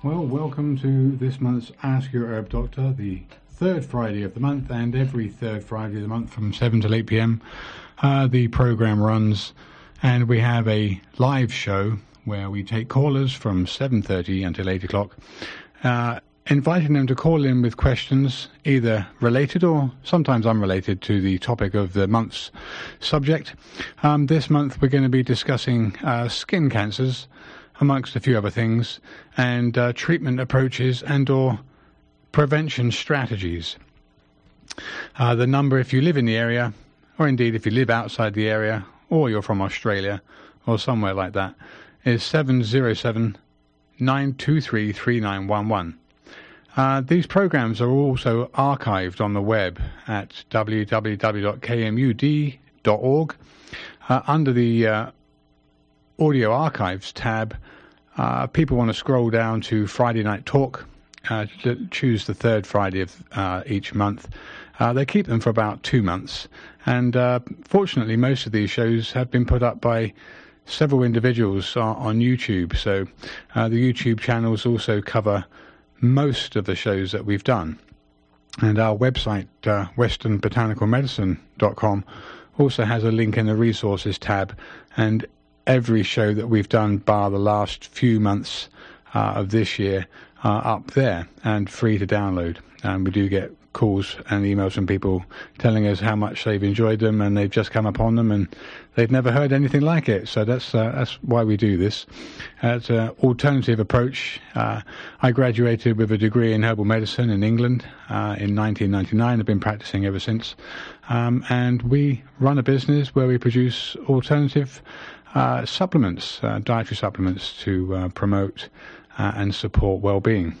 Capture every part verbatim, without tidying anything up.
Well, welcome to this month's Ask Your Herb Doctor, the third Friday of the month, and every third Friday of the month from seven till eight p.m. Uh, the program runs, and we have a live show where we take callers from seven thirty until eight o'clock, uh, inviting them to call in with questions either related or sometimes unrelated to the topic of the month's subject. Um, this month we're going to be discussing uh, skin cancers, amongst a few other things, and uh, treatment approaches and or prevention strategies. Uh, the number, if you live in the area, or indeed if you live outside the area, or you're from Australia, or somewhere like that, is seven zero seven, nine two three, three nine one one. Uh, these programs are also archived on the web at w w w dot k m u d dot org uh, under the uh, Audio Archives tab. Uh, people want to scroll down to Friday Night Talk, uh, to choose the third Friday of uh, each month. Uh, they keep them for about two months, and uh, fortunately most of these shows have been put up by several individuals on, on YouTube, so uh, the YouTube channels also cover most of the shows that we've done. And our website, uh, western botanical medicine dot com, also has a link in the resources tab, and every show that we've done bar the last few months uh, of this year are up there and free to download. And we do get calls and emails from people telling us how much they've enjoyed them, and they've just come upon them and they've never heard anything like it. So that's uh, that's why we do this. Uh, it's an alternative approach. Uh, I graduated with a degree in herbal medicine in England uh, in nineteen ninety-nine. I've been practicing ever since. Um, and we run a business where we produce alternative Uh, supplements, uh, dietary supplements to uh, promote uh, and support well-being.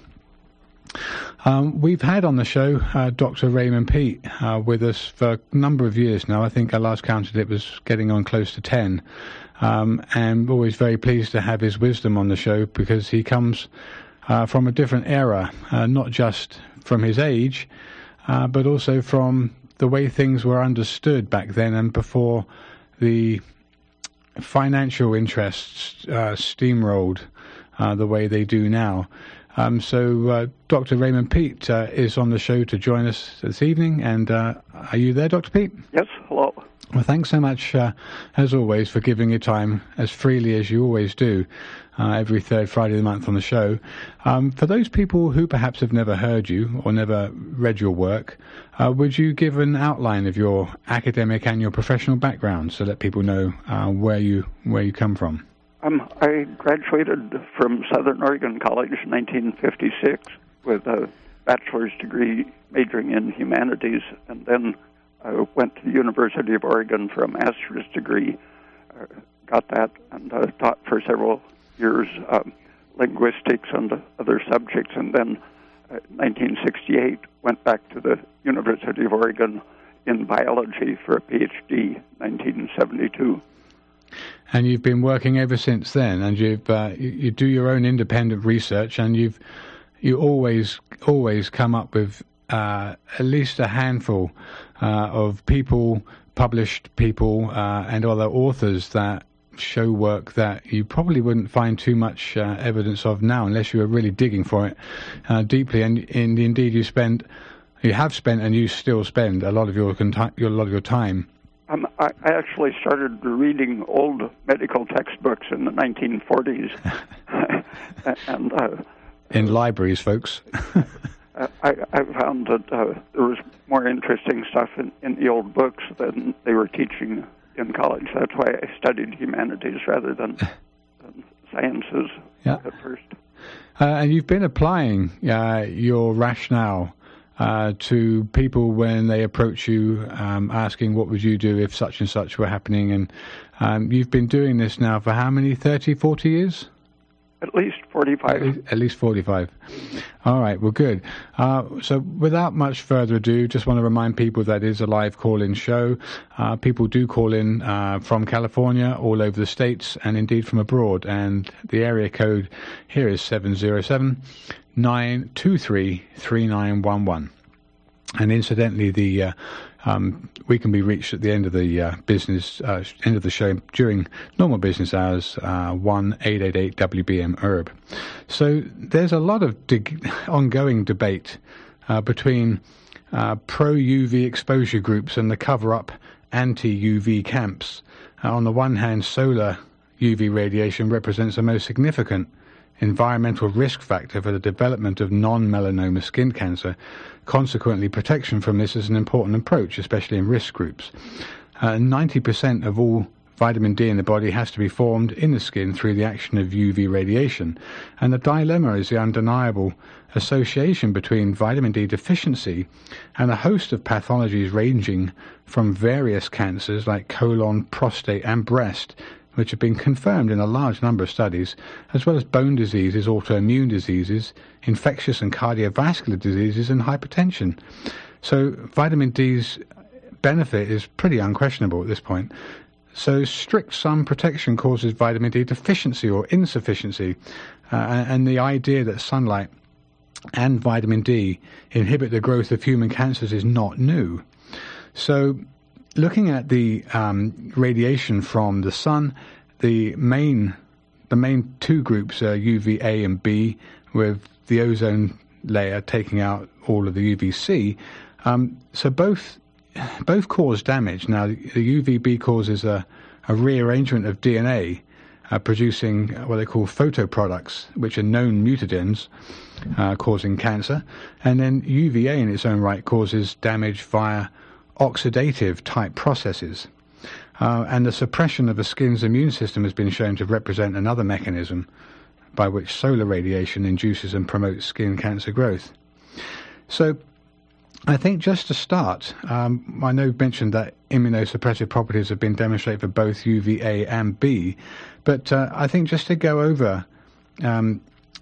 Um, we've had on the show uh, Doctor Raymond Peat uh, with us for a number of years now. I think I last counted it was getting on close to ten. Um, and always very pleased to have his wisdom on the show, because he comes uh, from a different era, uh, not just from his age, uh, but also from the way things were understood back then and before the financial interests uh, steamrolled uh, the way they do now. Um, so uh, Doctor Raymond Peat uh, is on the show to join us this evening. And uh, are you there, Doctor Peat? Yes, hello. Well, thanks so much, uh, as always, for giving your time as freely as you always do uh, every third Friday of the month on the show. Um, for those people who perhaps have never heard you or never read your work, uh, would you give an outline of your academic and your professional background so that people know uh, where you where you come from? Um, I graduated from Southern Oregon College in nineteen fifty-six with a bachelor's degree majoring in humanities, and then I went to the University of Oregon for a master's degree, uh, got that, and uh, taught for several years um, linguistics and other subjects, and then uh, nineteen sixty-eight went back to the University of Oregon in biology for a P H D, nineteen seventy-two. And you've been working ever since then, and you've uh, you, you do your own independent research, and you've you always always come up with uh, at least a handful uh, of people, published people, uh, and other authors that show work that you probably wouldn't find too much uh, evidence of now, unless you were really digging for it uh, deeply. And, and indeed, you spend, you have spent, and you still spend a lot of your your a lot of your time. Um, I, I actually started reading old medical textbooks in the nineteen forties, and uh, in libraries, folks. I, I found that uh, there was more interesting stuff in, in the old books than they were teaching in college. That's why I studied humanities rather than, than sciences yeah. at first. Uh, and you've been applying uh, your rationale uh, to people when they approach you, um, asking what would you do if such and such were happening. And um, you've been doing this now for how many, thirty, forty years? At least forty-five. At least, at least forty-five. All right, well, good. Uh, so without much further ado, just want to remind people that it is a live call-in show. Uh, people do call in uh, from California, all over the States, and indeed from abroad. And the area code here is seven zero seven, nine two three, three nine one one. And incidentally, the uh, Um, we can be reached at the end of the uh, business, uh, end of the show during normal business hours, uh, one eight eight eight W B M herb. So there's a lot of dig- ongoing debate uh, between uh, pro-U V exposure groups and the cover-up anti-U V camps. Uh, on the one hand, solar U V radiation represents the most significant environmental risk factor for the development of non-melanoma skin cancer. Consequently, protection from this is an important approach, especially in risk groups. Uh, ninety percent of all vitamin D in the body has to be formed in the skin through the action of U V radiation. And the dilemma is the undeniable association between vitamin D deficiency and a host of pathologies ranging from various cancers like colon, prostate and breast, which have been confirmed in a large number of studies, as well as bone diseases, autoimmune diseases, infectious and cardiovascular diseases, and hypertension. So vitamin D's benefit is pretty unquestionable at this point. So strict sun protection causes vitamin D deficiency or insufficiency, uh, and the idea that sunlight and vitamin D inhibit the growth of human cancers is not new. So looking at the um, radiation from the sun, the main the main two groups are U V A and B, with the ozone layer taking out all of the U V C. Um, so both both cause damage. Now, the U V B causes a, a rearrangement of D N A, uh, producing what they call photoproducts, which are known mutagens, uh, causing cancer. And then U V A in its own right causes damage via oxidative type processes. Uh, and the suppression of the skin's immune system has been shown to represent another mechanism by which solar radiation induces and promotes skin cancer growth. So I think just to start, um, I know you mentioned that immunosuppressive properties have been demonstrated for both U V A and B, but uh, I think just to go over um,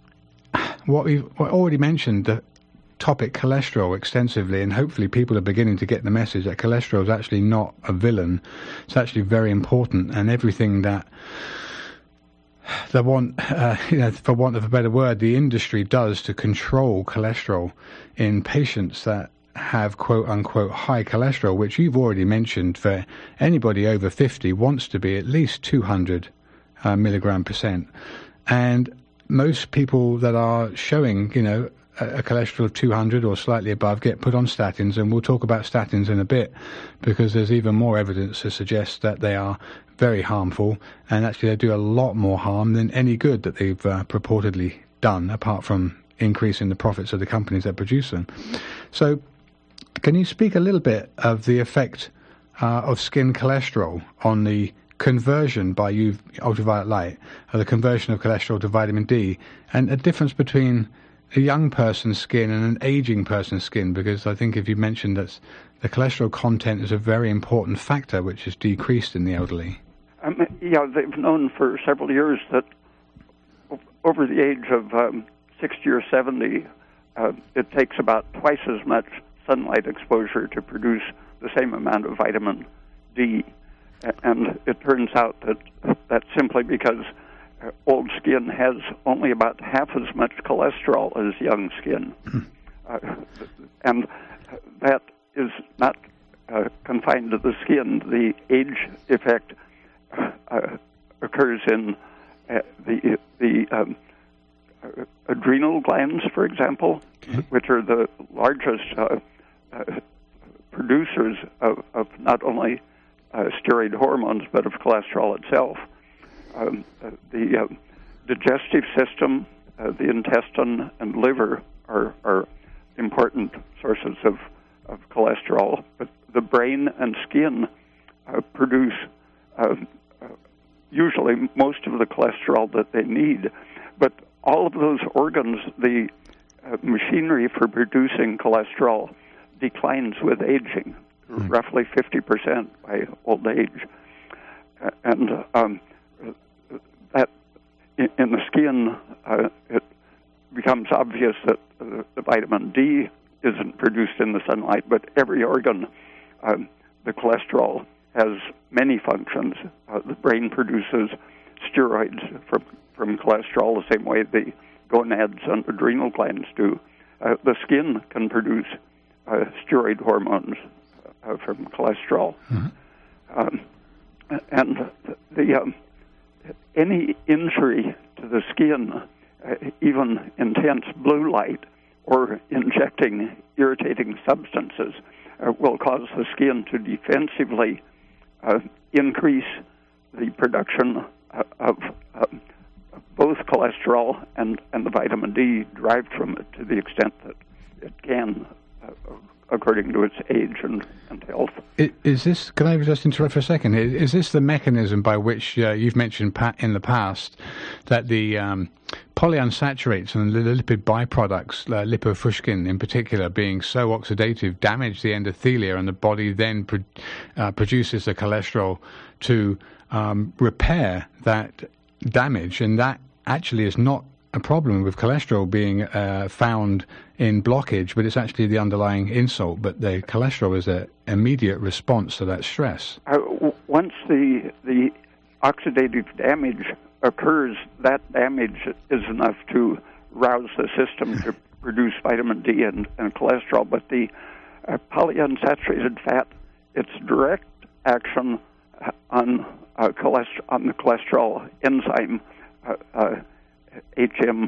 what we've already mentioned, the topic cholesterol extensively, and hopefully people are beginning to get the message that cholesterol is actually not a villain. It's actually very important, and everything that the want, uh, you know, for want of a better word, the industry does to control cholesterol in patients that have quote unquote high cholesterol, which you've already mentioned, for anybody over fifty wants to be at least two hundred uh, milligram percent. And most people that are showing, you know, a cholesterol of two hundred or slightly above get put on statins, and we'll talk about statins in a bit, because there's even more evidence to suggest that they are very harmful, and actually they do a lot more harm than any good that they've uh, purportedly done, apart from increasing the profits of the companies that produce them. So can you speak a little bit of the effect uh, of skin cholesterol on the conversion by U V, ultraviolet light, or the conversion of cholesterol to vitamin D, and a difference between a young person's skin and an aging person's skin? Because I think if you mentioned that the cholesterol content is a very important factor which is decreased in the elderly. Um, yeah, they've known for several years that over the age of um, sixty or seventy, uh, it takes about twice as much sunlight exposure to produce the same amount of vitamin D. And it turns out that that's simply because Uh, old skin has only about half as much cholesterol as young skin. uh, and that is not uh, confined to the skin. The age effect uh, occurs in uh, the, the um, uh, adrenal glands, for example, okay. which are the largest uh, uh, producers of, of not only uh, steroid hormones, but of cholesterol itself. Um, uh, the uh, digestive system, uh, the intestine, and liver are, are important sources of, of cholesterol. But the brain and skin uh, produce uh, uh, usually most of the cholesterol that they need. But all of those organs, the uh, machinery for producing cholesterol declines with aging, mm. roughly fifty percent by old age. Uh, and um, that in the skin, uh, it becomes obvious that uh, the vitamin D isn't produced in the sunlight, but every organ, um, the cholesterol has many functions. Uh, the brain produces steroids from, from cholesterol the same way the gonads and adrenal glands do. Uh, the skin can produce uh, steroid hormones uh, from cholesterol. Mm-hmm. Um, and the um, any injury to the skin, uh, even intense blue light or injecting irritating substances, uh, will cause the skin to defensively uh, increase the production uh, of uh, both cholesterol and, and the vitamin D derived from it to the extent that it can, uh, according to its age and, and health. Is this, can I just interrupt for a second? Is, is this the mechanism by which uh, you've mentioned in the past that the um, polyunsaturates and the lipid byproducts, uh, lipofuscin in particular, being so oxidative, damage the endothelia, and the body then pro- uh, produces the cholesterol to um, repair that damage, and that actually is not a problem with cholesterol being uh, found in blockage, but it's actually the underlying insult. But the cholesterol is an immediate response to that stress. Uh, w- once the the oxidative damage occurs, that damage is enough to rouse the system to produce vitamin D and, and cholesterol. But the uh, polyunsaturated fat, its direct action on uh, cholesterol, on the cholesterol enzyme, uh, uh, H M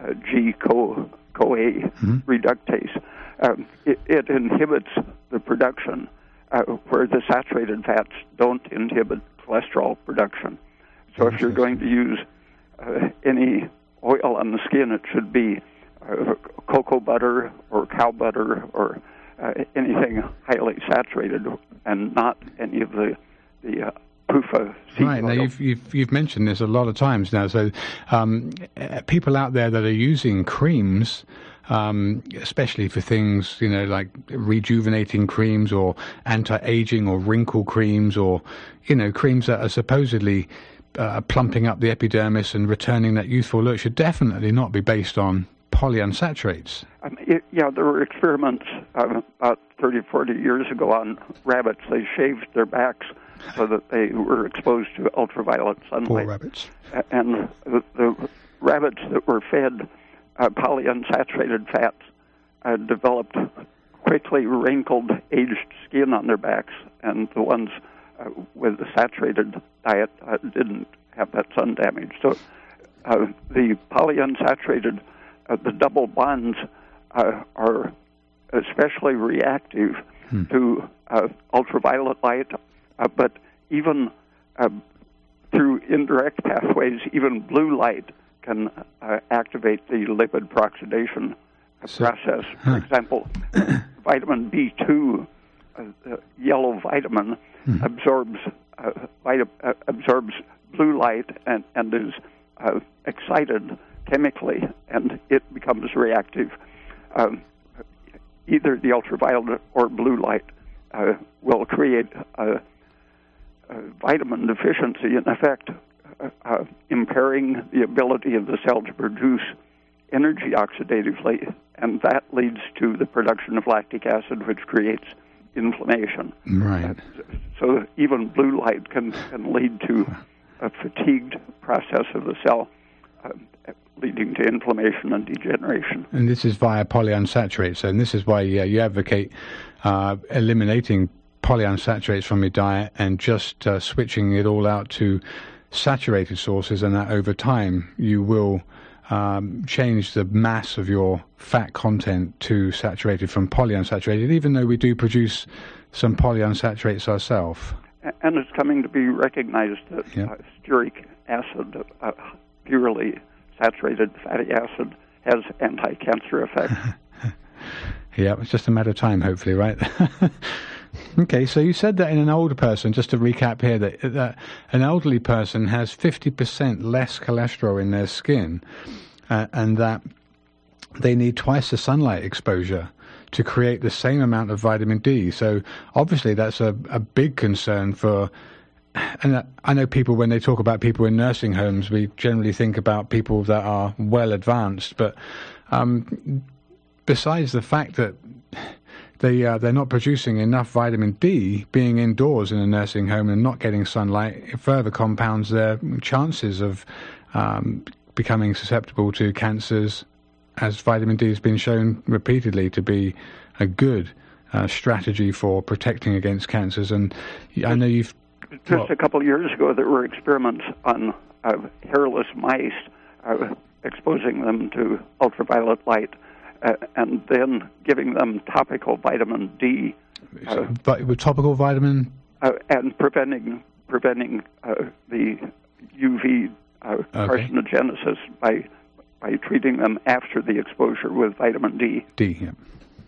G co CoA mm-hmm. reductase, um, it, it inhibits the production, uh, where the saturated fats don't inhibit cholesterol production. So if you're going to use uh, any oil on the skin, it should be uh, cocoa butter or cow butter or uh, anything highly saturated, and not any of the the uh, PUFA seed Right. oil. Now you've, you've you've mentioned this a lot of times now. So um, people out there that are using creams, um, especially for things, you know, like rejuvenating creams or anti-aging or wrinkle creams, or, you know, creams that are supposedly uh, plumping up the epidermis and returning that youthful look, should definitely not be based on polyunsaturates. Um, it, yeah, there were experiments uh, about thirty, forty years ago on rabbits. They shaved their backs so that they were exposed to ultraviolet sunlight. Poor rabbits. And the, the rabbits that were fed uh, polyunsaturated fats uh, developed quickly wrinkled, aged skin on their backs, and the ones uh, with the saturated diet uh, didn't have that sun damage. So uh, the polyunsaturated, uh, the double bonds uh, are especially reactive hmm. to uh, ultraviolet light, uh, but even uh, through indirect pathways, even blue light can uh, activate the lipid peroxidation so, process. For huh. example, vitamin B two, uh, the yellow vitamin, hmm. absorbs uh, vita- uh, absorbs blue light and, and is uh, excited chemically, and it becomes reactive. Um, either the ultraviolet or blue light uh, will create a, a vitamin deficiency, in effect, uh, uh, impairing the ability of the cell to produce energy oxidatively, and that leads to the production of lactic acid, which creates inflammation. Right. Uh, so even blue light can, can lead to a fatigued process of the cell, uh, leading to inflammation and degeneration. And this is via polyunsaturates, and this is why uh, you advocate uh, eliminating polyunsaturates from your diet and just uh, switching it all out to saturated sources, and that over time you will um, change the mass of your fat content to saturated from polyunsaturated, even though we do produce some polyunsaturates ourselves. And it's coming to be recognized that yep. uh, stearic acid, uh, purely saturated fatty acid, has anti-cancer effects. Yeah, it's just a matter of time, hopefully, right? Okay, so you said that in an older person, just to recap here, that, that an elderly person has fifty percent less cholesterol in their skin, uh, and that they need twice the sunlight exposure to create the same amount of vitamin D. So obviously that's a, a big concern for, and I know people, when they talk about people in nursing homes, we generally think about people that are well advanced, but um, besides the fact that they, uh, they're not producing enough vitamin D, being indoors in a nursing home and not getting sunlight, it further compounds their chances of um, becoming susceptible to cancers, as vitamin D has been shown repeatedly to be a good uh, strategy for protecting against cancers. And I know you've... Just well, a couple of years ago, there were experiments on uh, hairless mice, uh, exposing them to ultraviolet light, uh, and then giving them topical vitamin D. Uh, but with topical vitamin? Uh, and preventing preventing uh, the U V uh, okay. carcinogenesis by by treating them after the exposure with vitamin D. D, yeah.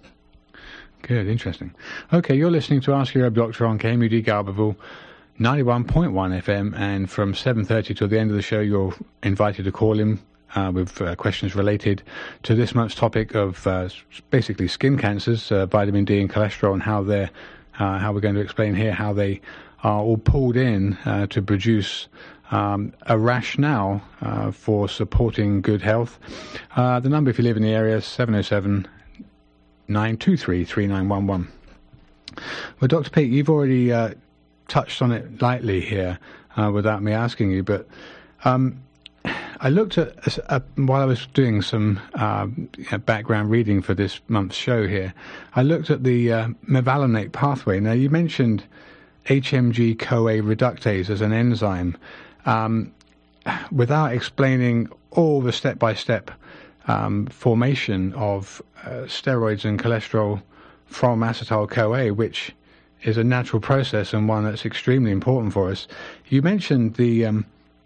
Good, interesting. Okay, you're listening to Ask Your Herb Doctor on K M U D Garberville, ninety-one point one F M, and from seven thirty till the end of the show, you're invited to call in uh, with uh, questions related to this month's topic of uh, basically skin cancers, uh, vitamin D and cholesterol, and how they're uh, how we're going to explain here how they are all pulled in uh, to produce um, a rationale uh, for supporting good health. Uh, the number, if you live in the area, is seven oh seven, nine two three, three nine one one. Well, Doctor Peake, you've already uh, touched on it lightly here uh, without me asking you, but um, I looked at, uh, while I was doing some uh, background reading for this month's show here, I looked at the uh, mevalonate pathway. Now, you mentioned H M G-CoA reductase as an enzyme um, without explaining all the step-by-step um, formation of uh, steroids and cholesterol from acetyl-CoA, which is a natural process and one that's extremely important for us. You mentioned the um,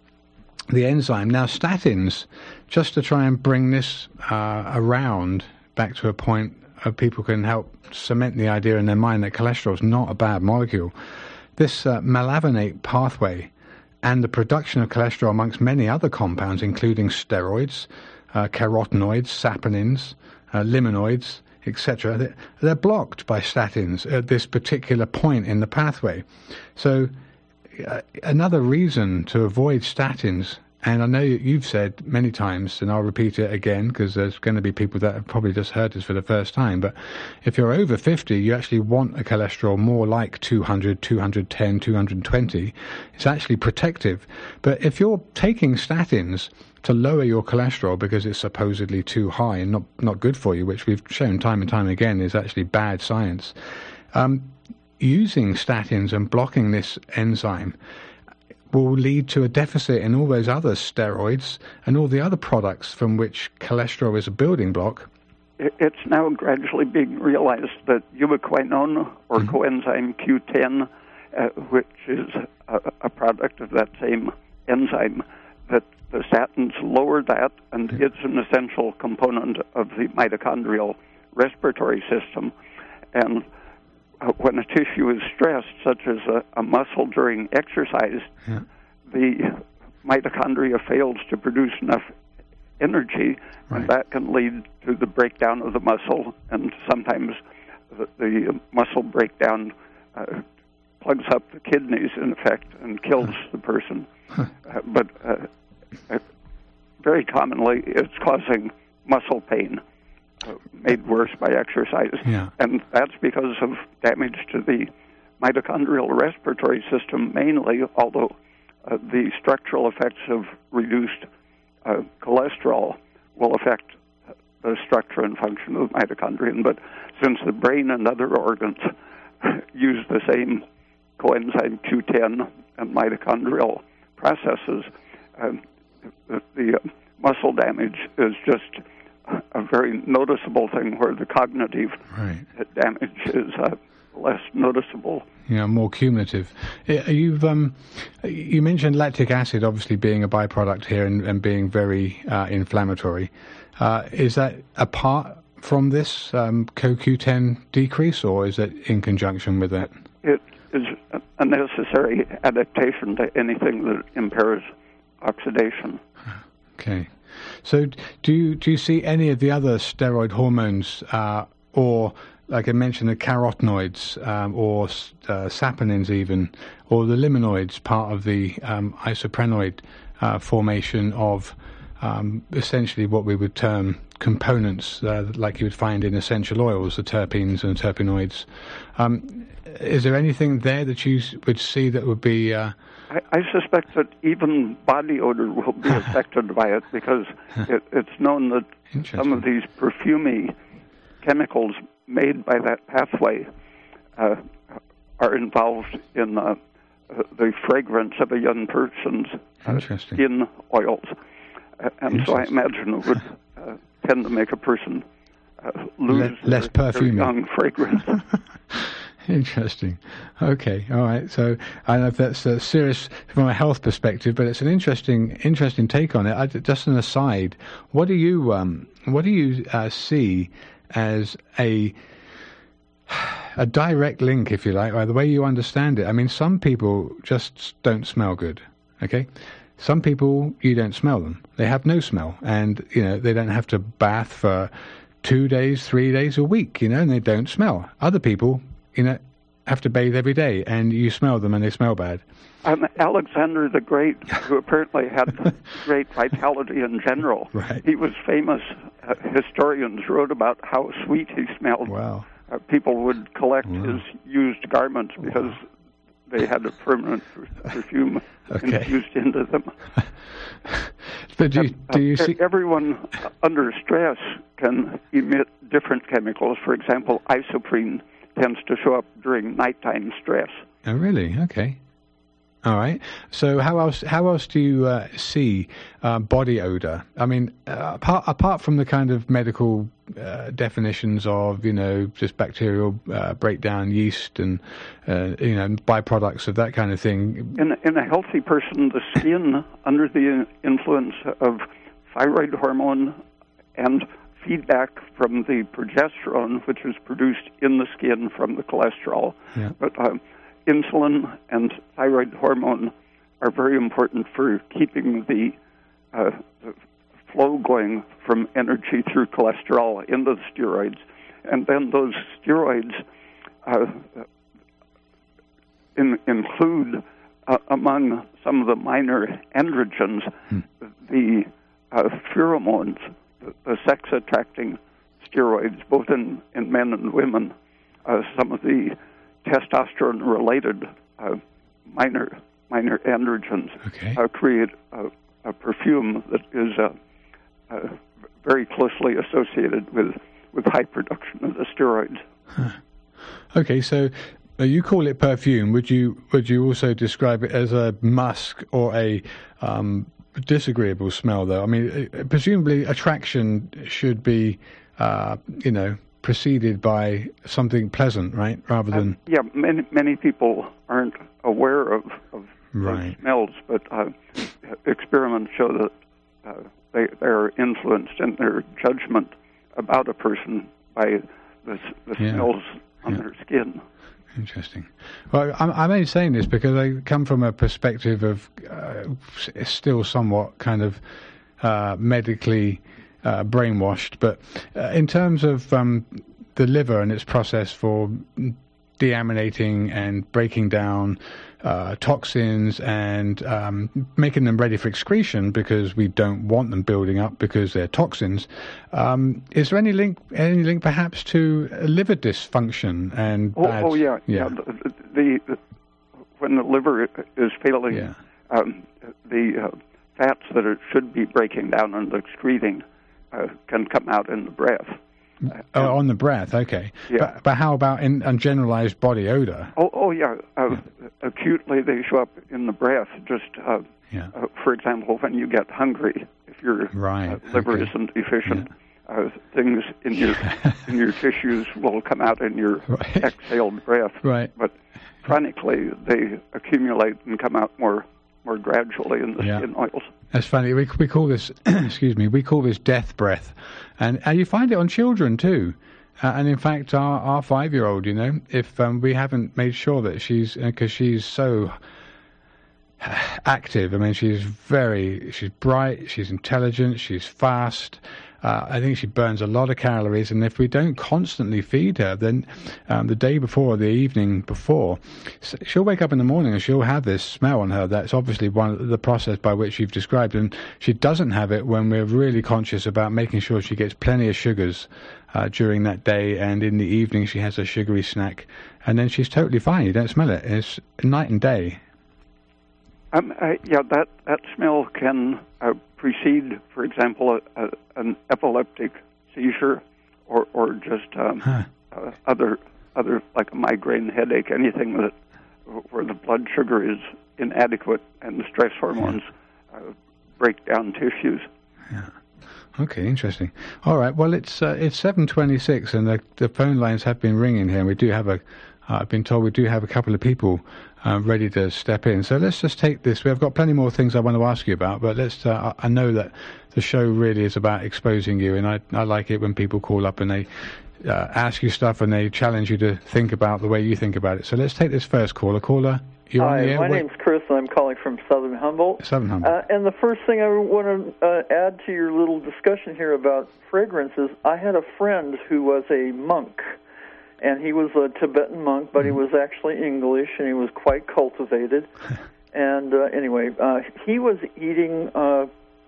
the enzyme. Now, statins, just to try and bring this uh, around back to a point of people can help cement the idea in their mind that cholesterol is not a bad molecule. This uh, mevalonate pathway and the production of cholesterol amongst many other compounds, including steroids, uh, carotenoids, saponins, uh, limonoids, et cetera, they're, they're blocked by statins at this particular point in the pathway. So uh, another reason to avoid statins, and I know you've said many times, and I'll repeat it again because there's going to be people that have probably just heard this for the first time, but if you're over fifty, you actually want a cholesterol more like two hundred, two ten, two twenty. It's actually protective. But if you're taking statins to lower your cholesterol because it's supposedly too high and not, not good for you, which we've shown time and time again is actually bad science, um, using statins and blocking this enzyme will lead to a deficit in all those other steroids and all the other products from which cholesterol is a building block. It's now gradually being realized that ubiquinone, or mm-hmm. coenzyme Q ten, uh, which is a, a product of that same enzyme, that the statins lower that, and yeah. it's an essential component of the mitochondrial respiratory system. And uh, when a tissue is stressed, such as a, a muscle during exercise, yeah. the mitochondria fails to produce enough energy, right. and that can lead to the breakdown of the muscle, and sometimes the, the muscle breakdown uh, plugs up the kidneys, in effect, and kills huh. the person. Huh. Uh, but uh, uh, very commonly, it's causing muscle pain, uh, made worse by exercise. Yeah. And that's because of damage to the mitochondrial respiratory system mainly, although uh, the structural effects of reduced uh, cholesterol will affect the structure and function of the mitochondrion. But since the brain and other organs use the same coenzyme Q ten and mitochondrial processes, um, the, the uh, muscle damage is just a very noticeable thing, where the cognitive right. damage is uh, less noticeable. Yeah, more cumulative. You've um, you mentioned lactic acid obviously being a byproduct here and, and being very uh, inflammatory. Uh, is that apart from this um, C O Q ten decrease, or is it in conjunction with that? It is a necessary adaptation to anything that impairs oxidation. Okay. So do you, do you see any of the other steroid hormones, uh, or, like I mentioned, the carotenoids, um, or uh, saponins even, or the limonoids, part of the um, isoprenoid uh, formation of um, essentially what we would term components, uh, like you would find in essential oils, the terpenes and terpenoids. Um, is there anything there that you would see that would be... Uh, I, I suspect that even body odor will be affected by it, because it, it's known that some of these perfumey chemicals made by that pathway uh, are involved in uh, the fragrance of a young person's uh, skin oils. Uh, and so I imagine it would uh, tend to make a person uh, lose Le- less their, perfume, their young fragrance. Interesting. Okay. All right. So I don't know if that's uh, serious from a health perspective, but it's an interesting, interesting take on it. I, just an aside, what do you, um, what do you uh, see as a a direct link, if you like, by the way you understand it? I mean, some people just don't smell good. Okay. Some people, you don't smell them. They have no smell, and you know they don't have to bath for two days, three days, a week. You know, and they don't smell. Other people, you know, have to bathe every day, and you smell them, and they smell bad. Um, Alexander the Great, who apparently had great vitality in general, right. He was famous. Uh, historians wrote about how sweet he smelled. Wow. Uh, people would collect wow. his used garments because wow. they had a permanent perfume okay. infused into them. But do you, do you uh, see... Everyone under stress can emit different chemicals. For example, isoprene tends to show up during nighttime stress. Oh, really? Okay. All right. So how else how else do you uh, see uh, body odor? I mean, uh, apart apart from the kind of medical uh, definitions of, you know, just bacterial uh, breakdown, yeast, and uh, you know, byproducts of that kind of thing. In in a healthy person, the skin under the influence of thyroid hormone and feedback from the progesterone, which is produced in the skin from the cholesterol. Yeah. But uh, insulin and thyroid hormone are very important for keeping the, uh, the flow going from energy through cholesterol into the steroids. And then those steroids uh, in, include, uh, among some of the minor androgens, hmm. the uh, pheromones, the sex-attracting steroids, both in, in men and women. Uh, some of the testosterone-related uh, minor minor androgens okay. uh, create a, a perfume that is uh, uh, very closely associated with, with high production of the steroids. Huh. Okay, so uh, you call it perfume. Would you would you also describe it as a musk or a um, disagreeable smell, though? I mean, presumably attraction should be, uh, you know, preceded by something pleasant, right? Rather than... Uh, yeah, many, many people aren't aware of, of right. those smells, but uh, experiments show that uh, they, they're influenced in their judgment about a person by the, the yeah. smells on yeah. their skin. Interesting. Well, I'm, I'm only saying this because I come from a perspective of uh, still somewhat kind of uh, medically uh, brainwashed, but uh, in terms of um, the liver and its process for deaminating and breaking down uh, toxins and um, making them ready for excretion because we don't want them building up because they're toxins. Um, is there any link, any link perhaps to liver dysfunction and oh, bad... Oh, yeah. Yeah. yeah the, the, the, when the liver is failing, yeah. um, the uh, fats that it should be breaking down and excreting uh, can come out in the breath. Uh, oh, on the breath, okay. Yeah. But, but how about in, in generalized body odor? Oh, oh yeah. Uh, yeah. Acutely, they show up in the breath. Just, uh, yeah. uh, for example, when you get hungry, if your right. uh, liver okay. isn't efficient, yeah. uh, things in your in your tissues will come out in your right. exhaled breath. Right. But chronically, they accumulate and come out more more gradually in the yeah. skin oils. That's funny. We we call this, excuse me, we call this death breath, and uh, you find it on children too. Uh, and in fact, our, our five-year-old, you know, if um, we haven't made sure that she's, because uh, she's so active. I mean, she's very, she's bright, she's intelligent, she's fast. Uh, I think she burns a lot of calories, and if we don't constantly feed her, then um, the day before or the evening before, she'll wake up in the morning and she'll have this smell on her. That's obviously one of the process by which you've described, and she doesn't have it when we're really conscious about making sure she gets plenty of sugars uh, during that day, and in the evening she has a sugary snack, and then she's totally fine. You don't smell it. It's night and day. Um, uh, yeah, that, that smell can uh, precede, for example, a, a, an epileptic seizure or, or just um, huh. uh, other other like a migraine, headache, anything that where the blood sugar is inadequate and the stress hormones uh, break down tissues. Yeah. Okay, interesting. All right. Well, it's uh, it's seven twenty-six, and the, the phone lines have been ringing here. And we do have a. Uh, I've been told we do have a couple of people uh, ready to step in. So let's just take this. We've got plenty more things I want to ask you about, but let's. Uh, I know that the show really is about exposing you, and I I like it when people call up and they uh, ask you stuff and they challenge you to think about the way you think about it. So let's take this first caller. Caller. You're Hi, on the air. my Wait. name's Chris, and I'm calling from Southern Humboldt. Southern Humboldt. Uh, and the first thing I want to uh, add to your little discussion here about fragrances, I had a friend who was a monk, and he was a Tibetan monk, but mm-hmm. he was actually English, and he was quite cultivated. and uh, anyway, uh, he was eating, uh,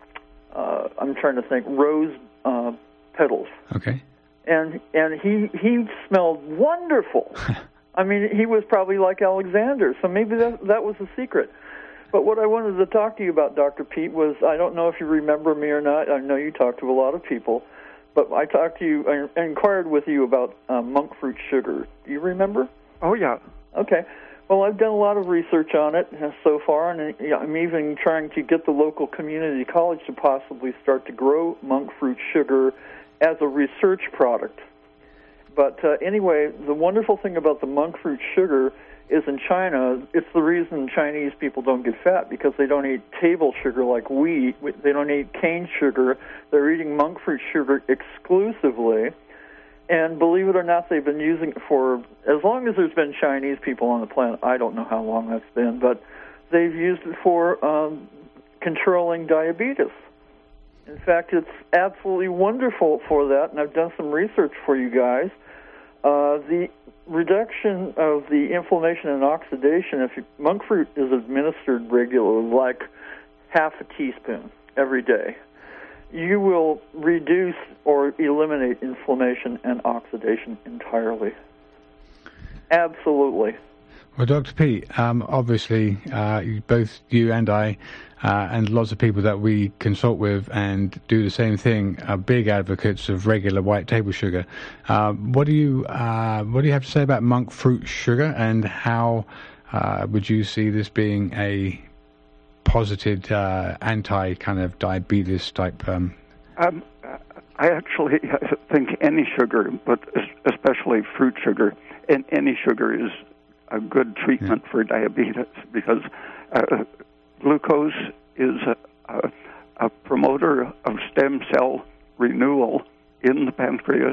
uh, I'm trying to think, rose uh, petals. Okay. And and he he smelled wonderful. I mean, he was probably like Alexander, so maybe that that was the secret. But what I wanted to talk to you about, Doctor Pete, was I don't know if you remember me or not. I know you talked to a lot of people, but I talked to you, I inquired with you about uh, monk fruit sugar. Do you remember? Oh, yeah. Okay. Well, I've done a lot of research on it so far, and I'm even trying to get the local community college to possibly start to grow monk fruit sugar as a research product. But uh, anyway, the wonderful thing about the monk fruit sugar is in China, it's the reason Chinese people don't get fat, because they don't eat table sugar like we eat. They don't eat cane sugar. They're eating monk fruit sugar exclusively. And believe it or not, they've been using it for, as long as there's been Chinese people on the planet, I don't know how long that's been, but they've used it for um, controlling diabetes. In fact, it's absolutely wonderful for that, and I've done some research for you guys. Uh, the reduction of the inflammation and oxidation, if you, monk fruit is administered regularly, like half a teaspoon every day, you will reduce or eliminate inflammation and oxidation entirely. Absolutely. Well, Doctor Pete, um, obviously, uh, both you and I, uh, and lots of people that we consult with and do the same thing, are big advocates of regular white table sugar. Uh, what do you uh, what do you have to say about monk fruit sugar, and how uh, would you see this being a positive uh, anti kind of diabetes type? Um... Um, I actually think any sugar, but especially fruit sugar, and any sugar is a good treatment yeah. for diabetes, because uh, glucose is a, a, a promoter of stem cell renewal in the pancreas,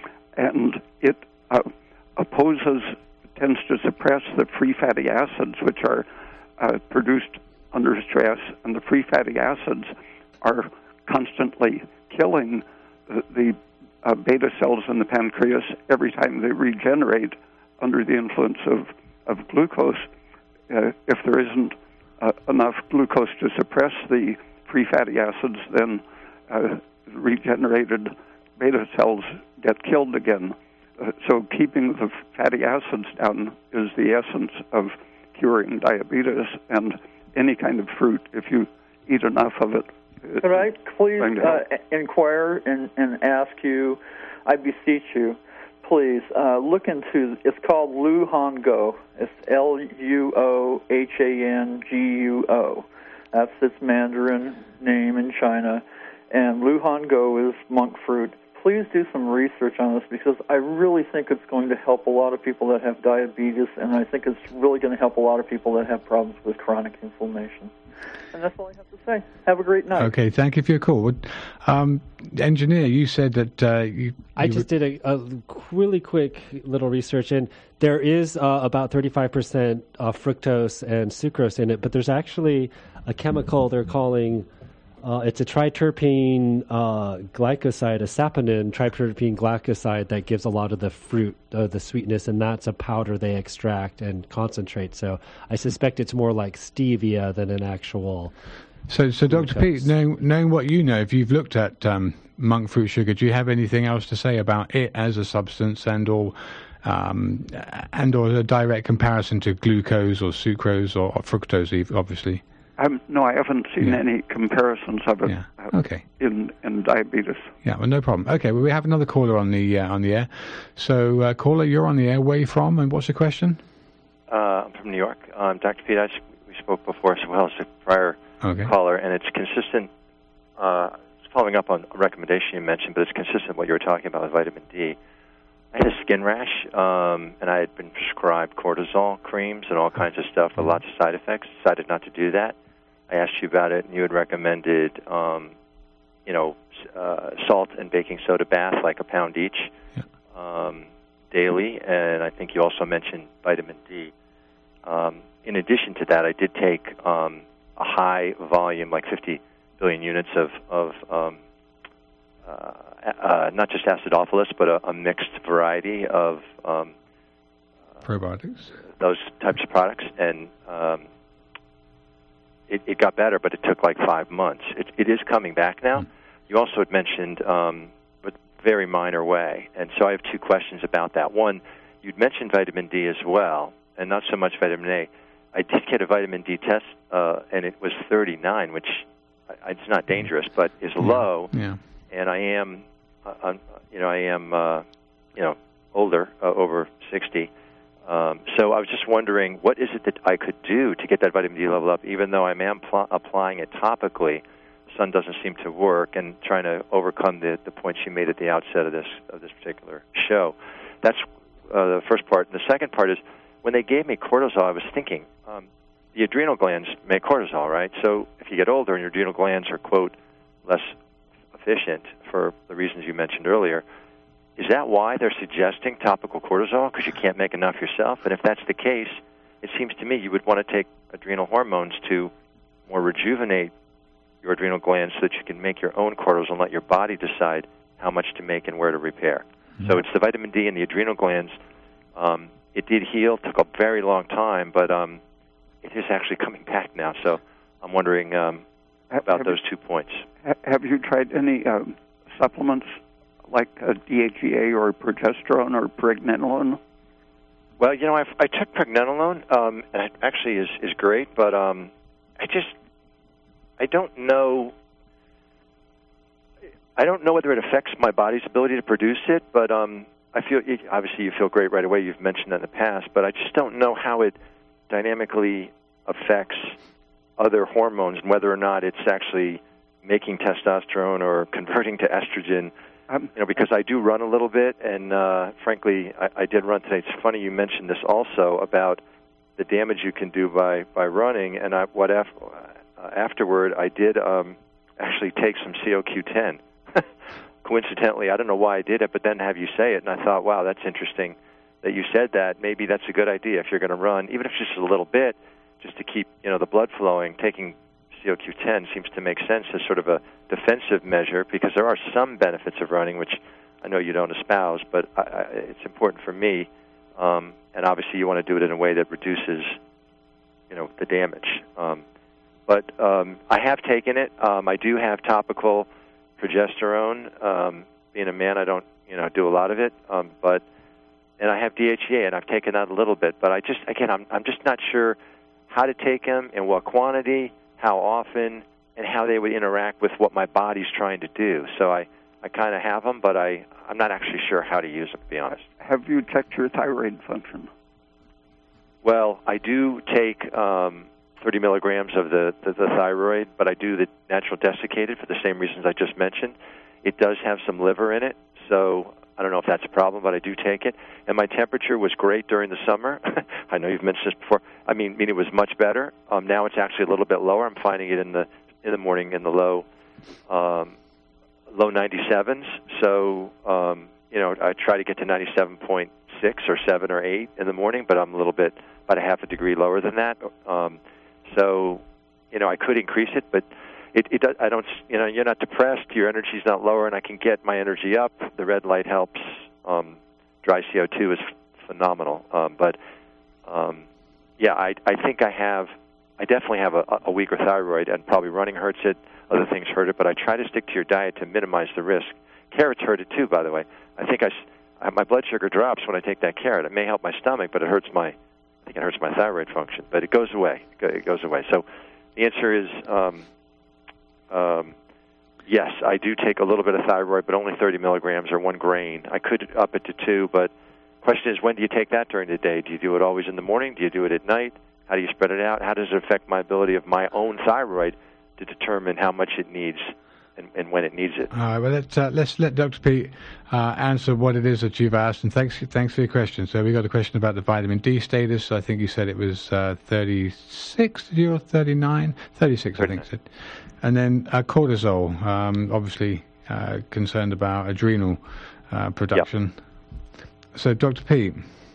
and it uh, opposes, tends to suppress the free fatty acids, which are uh, produced under stress, and the free fatty acids are constantly killing the, the uh, beta cells in the pancreas every time they regenerate under the influence of, of glucose. Uh, if there isn't uh, enough glucose to suppress the free fatty acids, then uh, regenerated beta cells get killed again. Uh, so keeping the fatty acids down is the essence of curing diabetes, and any kind of fruit, if you eat enough of it. Could I please uh, inquire and, and ask you, I beseech you, please, uh, look into, it's called Luohan Go. It's L U O H A N G U O. That's its Mandarin name in China. And Luohan Go is monk fruit. Please do some research on this, because I really think it's going to help a lot of people that have diabetes, and I think it's really going to help a lot of people that have problems with chronic inflammation. And that's all I have to say. Have a great night. Okay, thank you for your call. Um, engineer, you said that uh, you, you... I just did a, a really quick little research, and there is uh, about thirty-five percent uh, fructose and sucrose in it, but there's actually a chemical they're calling... Uh, it's a triterpene uh, glycoside, a saponin triterpene glycoside that gives a lot of the fruit, uh, the sweetness, and that's a powder they extract and concentrate. So I suspect it's more like stevia than an actual... So, so Doctor Pete, knowing, knowing what you know, if you've looked at um, monk fruit sugar, do you have anything else to say about it as a substance, and or um, and or a direct comparison to glucose or sucrose or, or fructose, obviously? I'm, no, I haven't seen Yeah. any comparisons of it Yeah. uh, Okay. in in diabetes. Yeah, well, no problem. Okay, well, we have another caller on the uh, on the air. So, uh, caller, you're on the air. Where are you from, and what's the question? Uh, I'm from New York. Um, Doctor Pete, I, we spoke before as well as the prior Okay. caller, and it's consistent. Uh, it's following up on a recommendation you mentioned, but it's consistent with what you were talking about with vitamin D. I had a skin rash, um, and I had been prescribed cortisol creams and all kinds of stuff with lots of side effects. Decided not to do that. I asked you about it, and you had recommended, um, you know, uh, salt and baking soda bath, like a pound each, Yeah. um, daily. And I think you also mentioned vitamin D. Um, in addition to that, I did take um, a high volume, like fifty billion units of, of um, uh, uh, not just acidophilus, but a, a mixed variety of um, Probiotics. those types of products, and um, it, it got better, but it took like five months. It, it is coming back now. Mm. You also had mentioned, um, but very minor way, and so I have two questions about that. One, you'd mentioned vitamin D as well, and not so much vitamin A. I did get a vitamin D test, uh, and it was thirty-nine, which I, it's not dangerous, but is low. Yeah. And I am, uh, um, you know, I am, uh, you know, older, uh, over sixty. Um, so I was just wondering, what is it that I could do to get that vitamin D level up, even though I am pl- applying it topically? The sun doesn't seem to work, and trying to overcome the, the points you made at the outset of this of this particular show. That's uh, the first part. And the second part is, when they gave me cortisol, I was thinking, um, the adrenal glands make cortisol, right? So if you get older and your adrenal glands are, quote, less efficient for the reasons you mentioned earlier, is that why they're suggesting topical cortisol, because you can't make enough yourself? And if that's the case, it seems to me you would want to take adrenal hormones to more rejuvenate your adrenal glands so that you can make your own cortisol and let your body decide how much to make and where to repair. Mm-hmm. So it's the vitamin D and the adrenal glands. Um, it did heal, took a very long time, but um, it is actually coming back now. So I'm wondering um, about have those you, two points. Have you tried any um, supplements like uh, D H E A or progesterone or pregnenolone? Well, you know, I've, I took pregnenolone, um, and it actually is, is great, but um, I just, I don't know, I don't know whether it affects my body's ability to produce it, but um, I feel, obviously you feel great right away, you've mentioned that in the past, but I just don't know how it dynamically affects other hormones and whether or not it's actually making testosterone or converting to estrogen. Um, you know, because I do run a little bit, and uh, frankly, I, I did run today. It's funny you mentioned this also about the damage you can do by, by running, and I, what af- uh, afterward I did um, actually take some C O Q ten. Coincidentally, I don't know why I did it, but then have you say it, and I thought, wow, that's interesting that you said that. Maybe that's a good idea if you're going to run, even if it's just a little bit, just to keep, you know, the blood flowing. Taking C O Q ten seems to make sense as sort of a defensive measure, because there are some benefits of running, which I know you don't espouse, but I, I, it's important for me. Um, and obviously, you want to do it in a way that reduces, you know, the damage. Um, but um, I have taken it. Um, I do have topical progesterone. Um, being a man, I don't, you know, do a lot of it. Um, but and I have D H E A, and I've taken that a little bit. But I just, again, I'm, I'm just not sure how to take them, in what quantity, how often, and how they would interact with what my body's trying to do. So I, I kind of have them, but I, I'm not actually sure how to use them, to be honest. Have you checked your thyroid function? Well, I do take um, thirty milligrams of the, the, the thyroid, but I do the natural desiccated for the same reasons I just mentioned. It does have some liver in it, so I don't know if that's a problem, but I do take it. And my temperature was great during the summer. I know you've mentioned this before. I mean, I mean it was much better. Um, now it's actually a little bit lower. I'm finding it in the in the morning in the low um, low ninety-sevens. So um, you know, I try to get to ninety-seven point six or seven or eight in the morning, but I'm a little bit about a half a degree lower than that. Um, so you know, I could increase it, but It, it, I don't, you know, you're not depressed. Your energy's not lower, and I can get my energy up. The red light helps. Um, dry C O two is phenomenal. Um, but um, yeah, I, I think I have. I definitely have a, a weaker thyroid, and probably running hurts it. Other things hurt it, but I try to stick to your diet to minimize the risk. Carrots hurt it too, by the way. I think I, I my blood sugar drops when I take that carrot. It may help my stomach, but it hurts my. I think it hurts my thyroid function, but it goes away. It goes away. So. The answer is um, um, yes, I do take a little bit of thyroid, but only thirty milligrams or one grain. I could up it to two, but the question is, when do you take that during the day? Do you do it always in the morning? Do you do it at night? How do you spread it out? How does it affect my ability of my own thyroid to determine how much it needs and, and when it needs it? All right, well, let's, uh, let's let Doctor Pete uh, answer what it is that you've asked, and thanks thanks for your question. So we got a question about the vitamin D status. I think you said it was uh, thirty-six, did you, or thirty-nine? thirty-six, I think. Said. And then uh, cortisol, um, obviously uh, concerned about adrenal uh, production. Yep. So, Doctor Pete.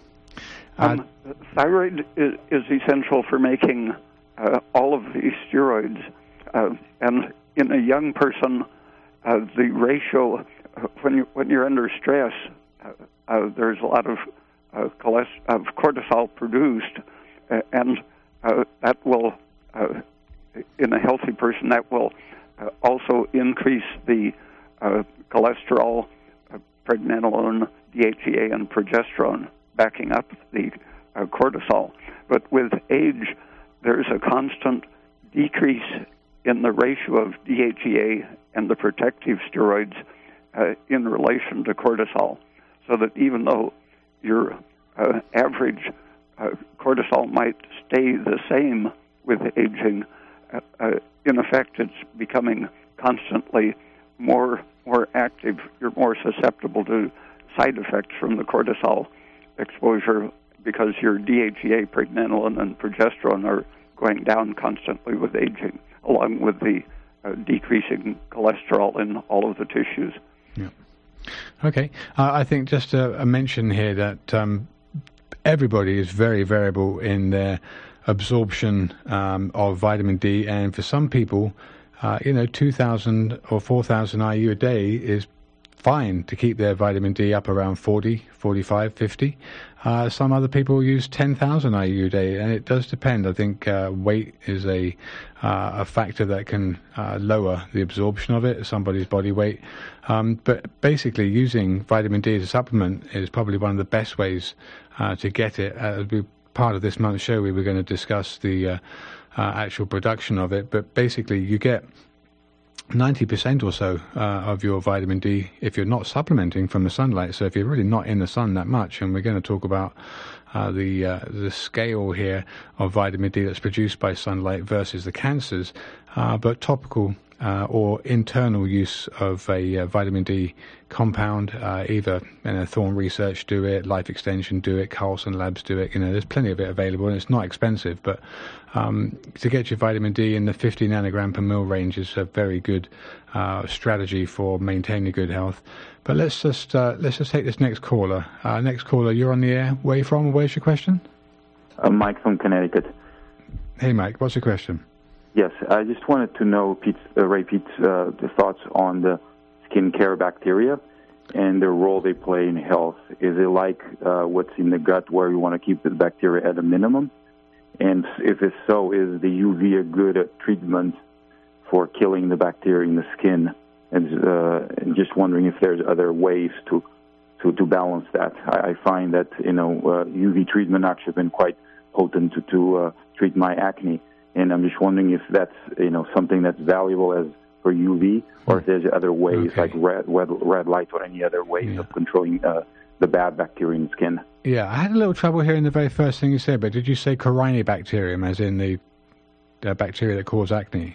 Uh, um, thyroid is, is essential for making uh, all of these steroids. Uh, and in a young person, uh, the ratio, uh, when, you, when you're under stress, uh, uh, there's a lot of, uh, cholest- of cortisol produced, uh, and uh, that will, uh, in a healthy person, that will uh, also increase the uh, cholesterol, uh, pregnenolone, D H E A, and progesterone, backing up the uh, cortisol. But with age, there's a constant decrease in the ratio of D H E A and the protective steroids uh, in relation to cortisol, so that even though your uh, average uh, cortisol might stay the same with aging, uh, uh, in effect it's becoming constantly more more active. You're more susceptible to side effects from the cortisol exposure because your D H E A, pregnenolone, and progesterone are going down constantly with aging, along with the uh, decreasing cholesterol in all of the tissues. Yeah. Okay. Uh, I think just a, a mention here that um, everybody is very variable in their absorption um, of vitamin D, and for some people, uh, you know, two thousand or four thousand I U a day is fine to keep their vitamin D up around forty, forty-five, fifty. Uh, some other people use ten thousand I U a day, and it does depend. I think uh, weight is a uh, a factor that can uh, lower the absorption of it, somebody's body weight. Um, but basically, using vitamin D as a supplement is probably one of the best ways uh, to get it. As we part of this month's show, we were going to discuss the uh, uh, actual production of it, but basically, you get ninety percent or so uh, of your vitamin D if you're not supplementing from the sunlight. So if you're really not in the sun that much, and we're going to talk about uh, the uh, the scale here of vitamin D that's produced by sunlight versus the cancers, uh, but topical uh, or internal use of a uh, vitamin D compound, uh, either you know, Thorne Research do it, Life Extension do it, Carlson Labs do it. You know, there's plenty of it available, and it's not expensive. But um, to get your vitamin D in the fifty nanogram per mil range is a very good uh, strategy for maintaining good health. But let's just uh, let's just take this next caller. Uh, next caller, you're on the air. Where are you from? Where's your question? Uh, Mike from Connecticut. Hey, Mike. What's your question? Yes, I just wanted to know Pete's, uh, Ray Pete's uh, the thoughts on the skincare bacteria and the role they play in health. Is it like uh, what's in the gut, where you want to keep the bacteria at a minimum? And if it's so, is the U V a good uh, treatment for killing the bacteria in the skin? And, uh, and just wondering if there's other ways to to, to balance that. I, I find that you know uh, U V treatment actually been quite potent to, to uh, treat my acne. And I'm just wondering if that's you know something that's valuable as for U V, or if there's other ways okay. like red, red red light or any other ways yeah. of controlling uh, the bad bacteria in the skin. Yeah, I had a little trouble hearing the very first thing you said, but did you say Corynebacterium, as in the uh, bacteria that cause acne?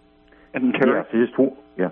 Enteric. Yeah, so just yeah.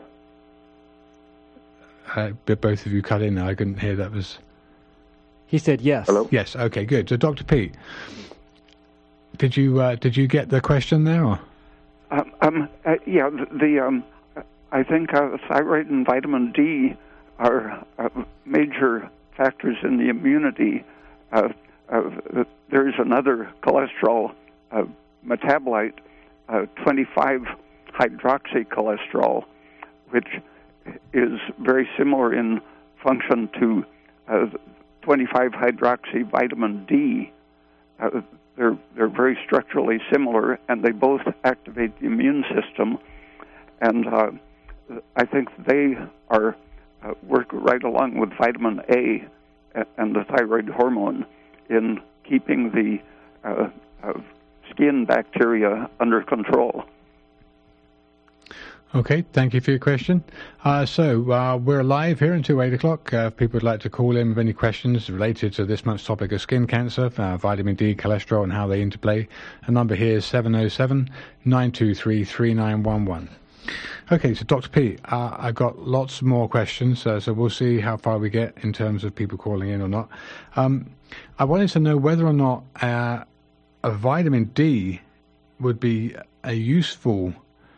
Uh, but both of you cut in there. I couldn't hear that was. He said yes. Hello. Yes. Okay. Good. So, Doctor Pete. Did you uh, did you get the question there? Or? Um, um, uh, yeah, the, the um, I think uh, thyroid and vitamin D are uh, major factors in the immunity. Uh, uh, there's another cholesterol uh, metabolite, uh, twenty-five hydroxycholesterol, which is very similar in function to uh, twenty-five hydroxy vitamin D. Uh, They're they're very structurally similar, and they both activate the immune system. And uh, I think they are uh, work right along with vitamin A and the thyroid hormone in keeping the uh, uh, skin bacteria under control. Okay, thank you for your question. Uh, so uh, we're live here until eight o'clock. Uh, if people would like to call in with any questions related to this month's topic of skin cancer, uh, vitamin D, cholesterol, and how they interplay, a number here is seven oh seven, nine two three, three nine one one. Okay, so Doctor P, uh, I've got lots more questions, uh, so we'll see how far we get in terms of people calling in or not. Um, I wanted to know whether or not uh, a vitamin D would be a useful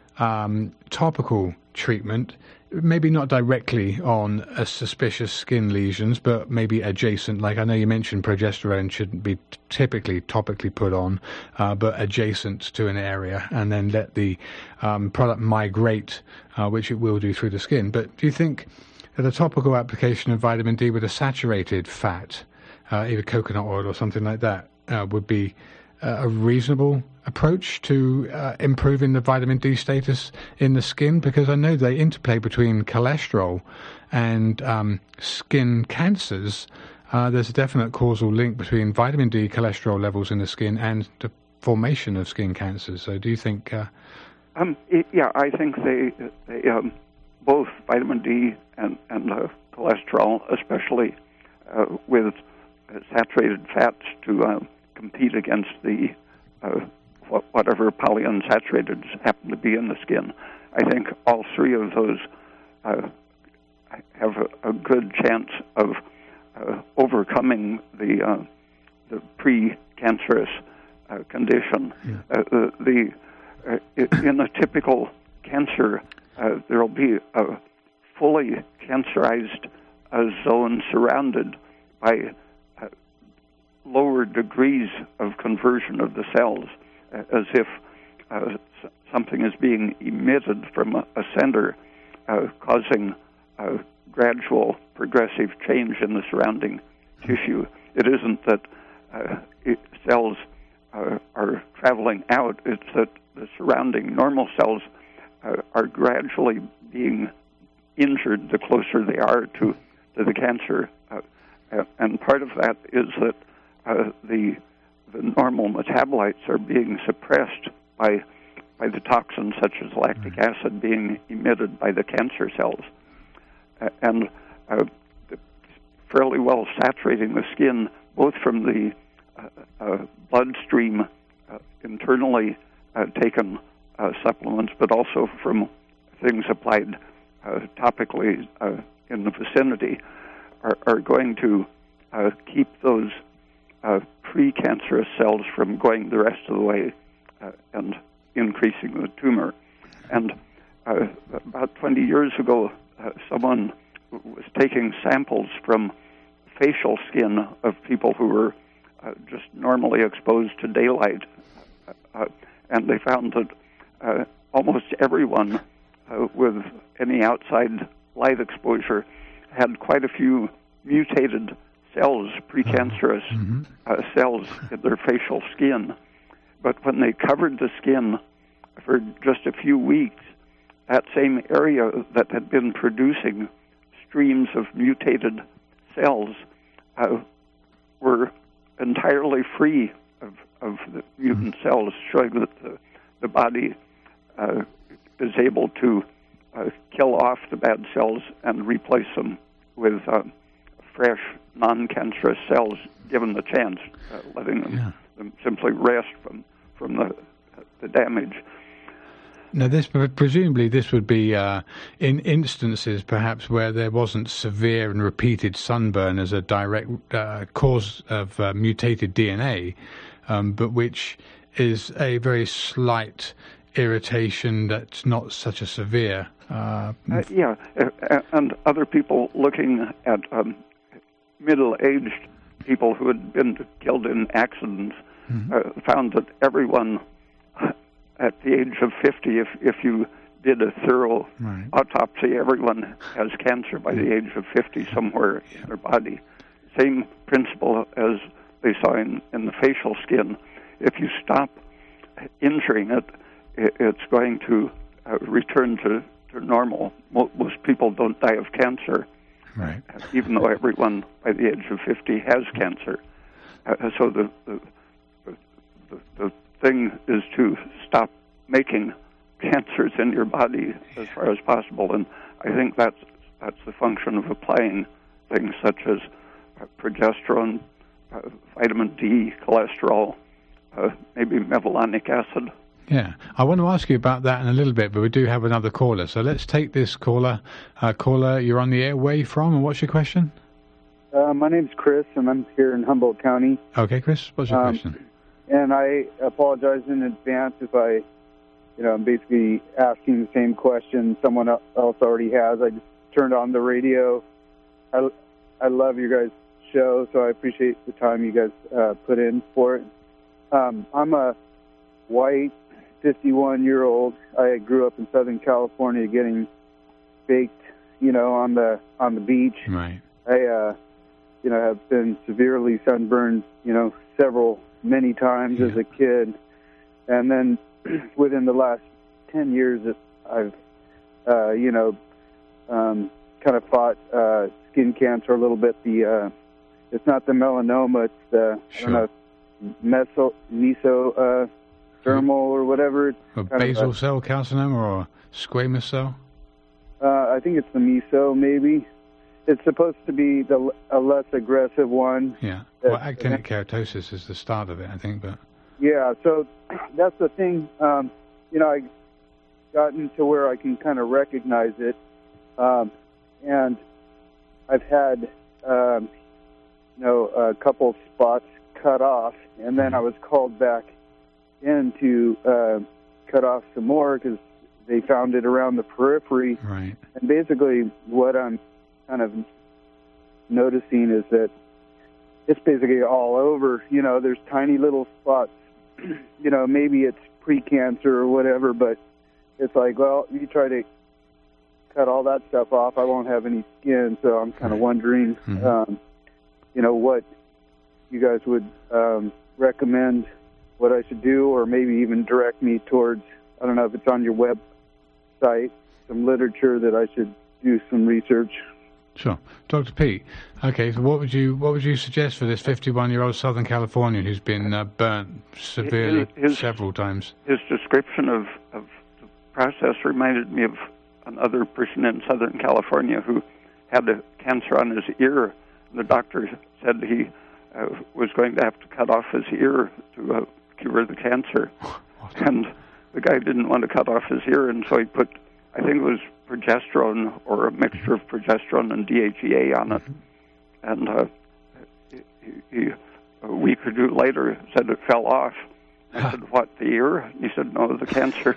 Um, topical treatment, maybe not directly on a suspicious skin lesions, but maybe adjacent. Like I know you mentioned progesterone shouldn't be typically topically put on, uh, but adjacent to an area, and then let the um, product migrate, uh, which it will do through the skin. But do you think that a topical application of vitamin D with a saturated fat, uh, either coconut oil or something like that, uh, would be uh, a reasonable approach to uh, improving the vitamin D status in the skin? Because I know they interplay between cholesterol and um, skin cancers. Uh, there's a definite causal link between vitamin D, cholesterol levels in the skin, and the formation of skin cancers. So do you think... Uh... Um, yeah, I think they, they um, both vitamin D and, and uh, cholesterol, especially uh, with uh, saturated fats to uh, compete against the uh, whatever polyunsaturated happen to be in the skin. I think all three of those uh, have a, a good chance of uh, overcoming the uh, the pre-cancerous uh, condition. Yeah. Uh, the, the uh, in a typical cancer, uh, there will be a fully cancerized uh, zone surrounded by uh, lower degrees of conversion of the cells, as if uh, something is being emitted from a, a center, uh, causing uh, gradual progressive change in the surrounding tissue. It isn't that uh, it, cells uh, are traveling out, it's that the surrounding normal cells uh, are gradually being injured the closer they are to, to the cancer. Uh, and part of that is that uh, the the normal metabolites are being suppressed by by the toxins such as lactic acid being emitted by the cancer cells. Uh, and uh, fairly well saturating the skin, both from the uh, uh, bloodstream uh, internally uh, taken uh, supplements, but also from things applied uh, topically uh, in the vicinity, are, are going to uh, keep those uh, pre-cancerous cells from going the rest of the way uh, and increasing the tumor. And uh, about twenty years ago, uh, someone was taking samples from facial skin of people who were uh, just normally exposed to daylight, uh, and they found that uh, almost everyone uh, with any outside light exposure had quite a few mutated cells, precancerous mm-hmm. uh, cells in their facial skin. But when they covered the skin for just a few weeks, that same area that had been producing streams of mutated cells uh, were entirely free of, of the mutant mm-hmm. cells, showing that the, the body uh, is able to uh, kill off the bad cells and replace them with uh, fresh, non-cancerous cells, given the chance, uh, letting them, yeah. them simply rest from from the the damage. Now, this presumably this would be uh, in instances perhaps where there wasn't severe and repeated sunburn as a direct uh, cause of uh, mutated D N A, um, but which is a very slight irritation that's not such a severe. Uh, uh, yeah, uh, and other people looking at um, middle-aged people who had been killed in accidents mm-hmm. uh, found that everyone at the age of fifty, if if you did a thorough right. autopsy, everyone has cancer by the age of fifty somewhere yeah. in their body. Same principle as they saw in, in the facial skin. If you stop injuring it, it it's going to uh, return to, to normal. Most people don't die of cancer, right. even though everyone by the age of fifty has cancer. Uh, so the the, the the thing is to stop making cancers in your body as far as possible. And I think that's that's the function of applying things such as uh, progesterone, uh, vitamin D, cholesterol, uh, maybe mevalonic acid. Yeah, I want to ask you about that in a little bit, but we do have another caller. So let's take this caller. Uh, caller, you're on the air. Where are you from, and what's your question? Uh, my name's Chris, and I'm here in Humboldt County. Okay, Chris, what's your um, question? And I apologize in advance if I, you know, I'm basically asking the same question someone else already has. I just turned on the radio. I, I love your guys' show, so I appreciate the time you guys uh, put in for it. Um, I'm a white fifty-one-year-old. I grew up in Southern California getting baked, you know, on the on the beach. Right. I, uh, you know, have been severely sunburned, you know, several, many times yeah. as a kid. And then within the last ten years, I've, uh, you know, um, kind of fought uh, skin cancer a little bit. The uh, It's not the melanoma, it's the, sure. I don't know, meso, meso, uh, dermal or whatever. A basal a, cell carcinoma or a squamous cell? Uh, I think it's the meso, maybe. It's supposed to be the a less aggressive one. Yeah. Well, actinic keratosis is the start of it, I think. But yeah, so that's the thing. Um, you know, I gotten to where I can kind of recognize it, um, and I've had, um, you know, a couple spots cut off, and then I was called back in to uh, cut off some more because they found it around the periphery. Right. And basically what I'm kind of noticing is that it's basically all over. You know, there's tiny little spots. You know, maybe it's precancer or whatever, but it's like, well, you try to cut all that stuff off, I won't have any skin. So I'm kind of wondering, mm-hmm. um, you know, what you guys would um, recommend what I should do, or maybe even direct me towards, I don't know if it's on your website, some literature that I should do some research. Sure. Doctor Pete, okay, so what would you what would you suggest for this fifty-one-year-old Southern Californian who's been uh, burnt severely his, several times? His description of, of the process reminded me of another person in Southern California who had a cancer on his ear. The doctor said he uh, was going to have to cut off his ear to uh, cure the cancer. And the guy didn't want to cut off his ear, and so he put, I think it was progesterone or a mixture of progesterone and D H E A on it. And uh, he, he, a week or two later, said it fell off. I said, what, the ear? And he said, no, the cancer.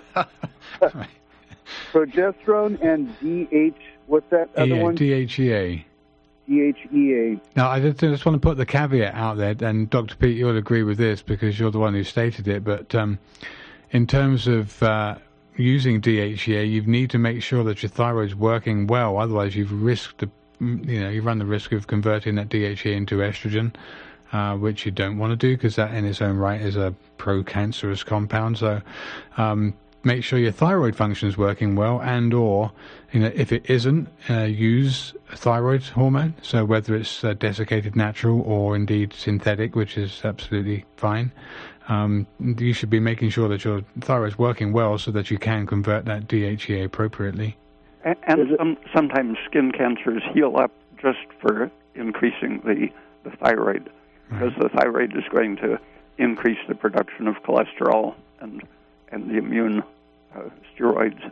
Progesterone and D H, what's that other yeah, one? D H E A. D H E A. Now, I just, just want to put the caveat out there, and Doctor Pete, you'll agree with this because you're the one who stated it, but um, in terms of uh, using D H E A, you need to make sure that your thyroid's working well, otherwise you've risked the, you know, you run the risk of converting that D H E A into estrogen, uh, which you don't want to do because that in its own right is a pro-cancerous compound. So um, make sure your thyroid function is working well, and or, you know, if it isn't, uh, use a thyroid hormone. So whether it's uh, desiccated natural or indeed synthetic, which is absolutely fine, um, you should be making sure that your thyroid is working well so that you can convert that D H E A appropriately. And, and some, sometimes skin cancers heal up just for increasing the, the thyroid, because right. the thyroid is going to increase the production of cholesterol and and the immune uh, steroids.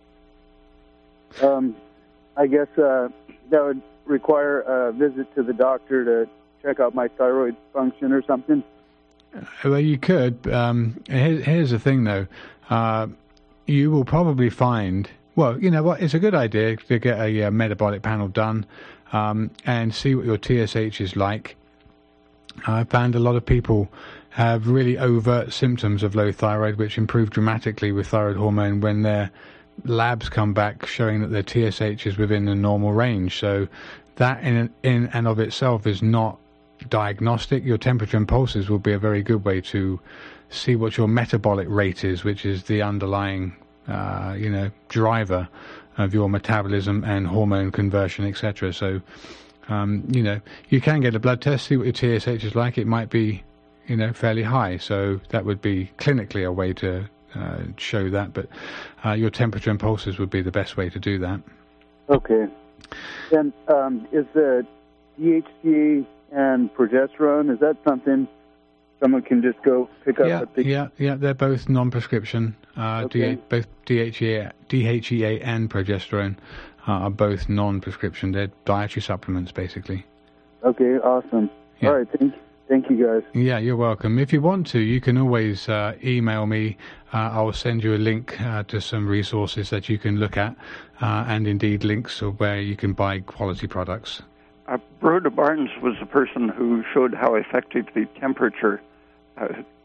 Um, I guess uh, that would require a visit to the doctor to check out my thyroid function or something. Well, you could. Um, here's, here's the thing, though. Uh, you will probably find, well, you know what, it's a good idea to get a, a metabolic panel done um, and see what your T S H is like. I found a lot of people have really overt symptoms of low thyroid, which improve dramatically with thyroid hormone when their labs come back showing that their T S H is within the normal range. So that in, in and of itself is not diagnostic. Your temperature and pulses will be a very good way to see what your metabolic rate is, which is the underlying, uh, you know, driver of your metabolism and hormone conversion, et cetera. So, um, you know, you can get a blood test, see what your T S H is like. It might be, you know, fairly high. So that would be clinically a way to uh, show that, but uh, your temperature and pulses would be the best way to do that. Okay. And um, is the D H E A and progesterone, is that something someone can just go pick up? Yeah, at the... yeah, yeah. They're both non-prescription. Uh, Okay. D- both D H E A, D H E A and progesterone uh, are both non-prescription. They're dietary supplements, basically. Okay, awesome. Yeah. All right, thank, thank you, guys. Yeah, you're welcome. If you want to, you can always uh, email me. Uh, I'll send you a link uh, to some resources that you can look at, uh, and indeed links of where you can buy quality products. Uh, Rhoda Barnes was the person who showed how effective the temperature uh,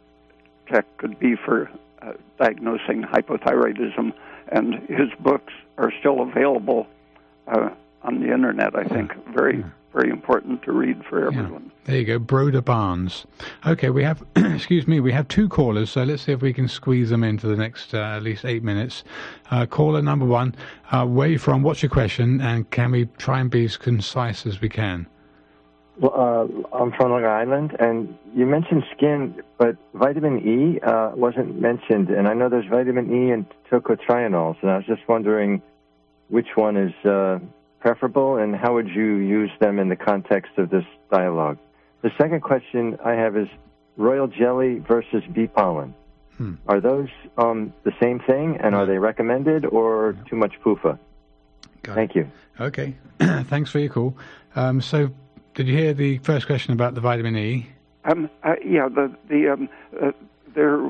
check could be for uh, diagnosing hypothyroidism, and his books are still available uh, on the internet, I think. Very, very important to read for everyone. Yeah. There you go, Broda Barnes. Okay, we have, excuse me, we have two callers, so let's see if we can squeeze them into the next uh, at least eight minutes. Uh, caller number one, uh, where are you from, what's your question, and can we try and be as concise as we can? Well, uh, I'm from Long Island, and you mentioned skin, but vitamin E uh, wasn't mentioned, and I know there's vitamin E and tocotrienols, and I was just wondering which one is uh, preferable, and how would you use them in the context of this dialogue? The second question I have is royal jelly versus bee pollen. Hmm. Are those um, the same thing, and are they recommended, or too much P U F A? Got Thank it. you. Okay, thanks for your call. Um, so, did you hear the first question about the vitamin E? Um, uh, yeah, the the um, uh, there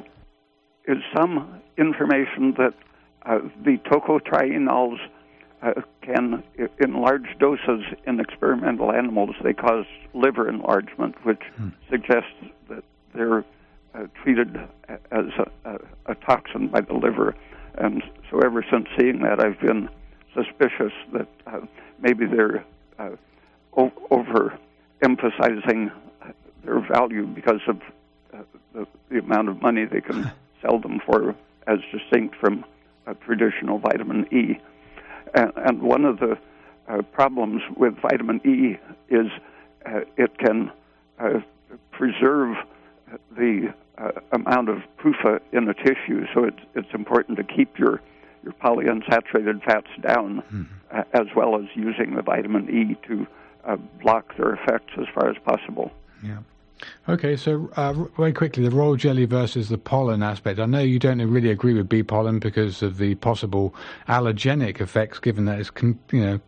is some information that uh, the tocotrienols uh, can, in large doses in experimental animals, they cause liver enlargement, which hmm. suggests that they're uh, treated as a, a, a toxin by the liver. And so, ever since seeing that, I've been suspicious that uh, maybe they're uh, o- over emphasizing their value because of uh, the, the amount of money they can sell them for, as distinct from uh, traditional vitamin E. And, and one of the uh, problems with vitamin E is uh, it can uh, preserve the uh, amount of P U F A in a tissue, so it's, it's important to keep your, your polyunsaturated fats down, mm-hmm. uh, as well as using the vitamin E to Uh, block their effects as far as possible. Yeah. Okay, so uh, very quickly, the royal jelly versus the pollen aspect. I know you don't really agree with bee pollen because of the possible allergenic effects, given that it's con- you know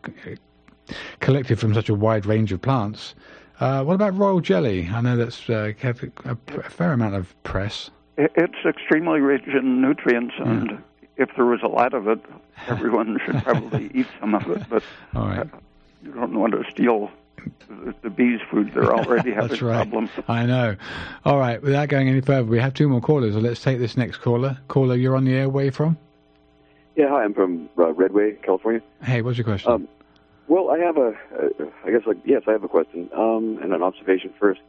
collected from such a wide range of plants. Uh, what about royal jelly? I know that's uh, kept a, a fair amount of press. It's extremely rich in nutrients, and yeah. if there was a lot of it, everyone should probably eat some of it. But all right. Uh, you don't want to steal the, the bees' food. They're already having That's right. problems. I know. All right, without going any further, we have two more callers, so let's take this next caller. Caller, you're on the air. Where are you from? Yeah, hi, I'm from uh, Redway, California. Hey, what's your question? Um, well, I have a, uh, I guess, like, yes, I have a question um, and an observation first.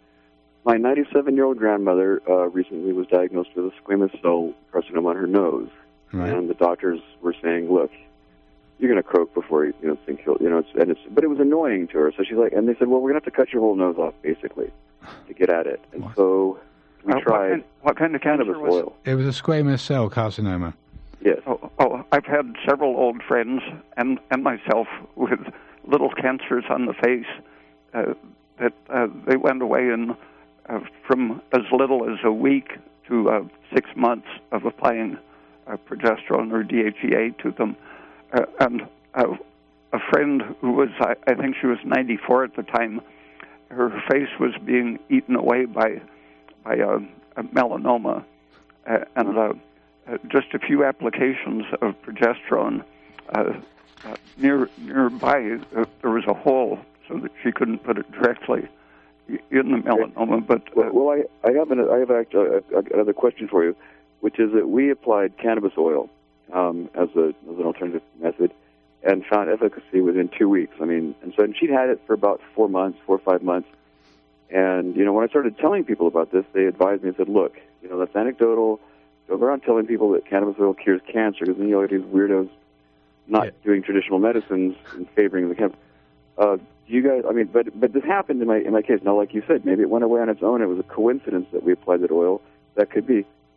My ninety-seven-year-old grandmother uh, recently was diagnosed with a squamous cell carcinoma on her nose. Right. And the doctors were saying, look, you're going to croak before you, you know, think you'll, you know, it's, and it's, but it was annoying to her. So she's like, and they said, well, we're going to have to cut your whole nose off, basically, to get at it. And what? so we uh, tried what kind, what kind of cannabis was oil. It was a squamous cell carcinoma. Yes. Oh, oh, I've had several old friends and, and myself with little cancers on the face uh, that uh, they went away in uh, from as little as a week to uh, six months of applying uh, progesterone or D H E A to them. Uh, and uh, a friend who was, I, I think she was ninety-four at the time, her face was being eaten away by by a, a melanoma. Uh, and uh, uh, just a few applications of progesterone, uh, uh, near nearby uh, there was a hole so that she couldn't put it directly in the melanoma. But uh, well, well, I, I have, an, I have actually another question for you, which is that we applied cannabis oil Um, as, a, as an alternative method, and found efficacy within two weeks. I mean, and so and she'd had it for about four months, four or five months. And, you know, when I started telling people about this, they advised me and said, look, you know, that's anecdotal. Don't go around telling people that cannabis oil cures cancer, because then you'll get these weirdos not yeah. doing traditional medicines and favoring the cannabis. Uh, do you guys, I mean, but but this happened in my in my case. Now, like you said, maybe it went away on its own. It was a coincidence that we applied that oil. That could be.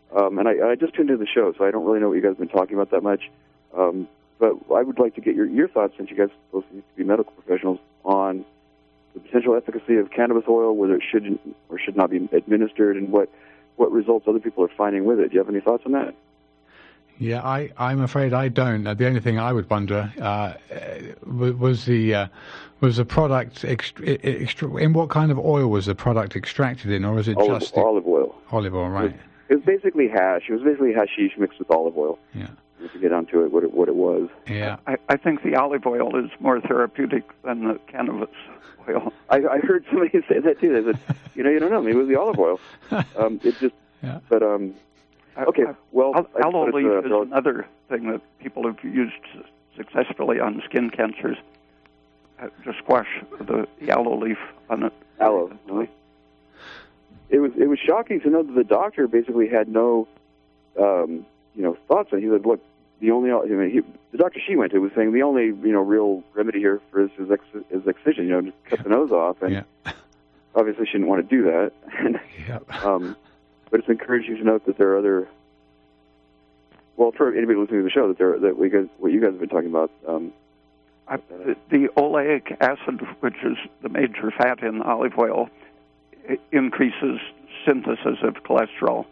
Um, and I, I just tuned into the show, so I don't really know what you guys have been talking about that much. Um, but I would like to get your, your thoughts, since you guys are supposed to be medical professionals, on the potential efficacy of cannabis oil, whether it should or should not be administered, and what, what results other people are finding with it. Do you have any thoughts on that? Yeah, I, I'm afraid I don't. Uh, the only thing I would wonder uh, was the uh, was the product ext- ext- in what kind of oil was the product extracted in, or was it olive, just olive oil? Olive oil, right? It was, it was basically hash. It was basically hashish mixed with olive oil. Yeah. To get onto it, what it what it was. Yeah. I, I think the olive oil is more therapeutic than the cannabis oil. I, I heard somebody say that too. They said, you know, you don't know. Maybe it was the olive oil. Um, it just, yeah. but um, okay. Well, aloe leaf uh, is another thing that people have used successfully on skin cancers. Uh, just squash the, the aloe leaf on it. Aloe. No? It was it was shocking to know that the doctor basically had no, um, you know, thoughts. And he said, look, the only I mean, he, the doctor she went to was saying the only you know real remedy here for his is, ex, is excision. You know, just cut the nose off. And yeah. obviously she didn't want to do that. and, yep. um, but it's encouraging to note that there are other. Well, for anybody listening to the show, that there that we guys what you guys have been talking about. Um, I, the, the oleic acid, which is the major fat in olive oil, increases synthesis of cholesterol.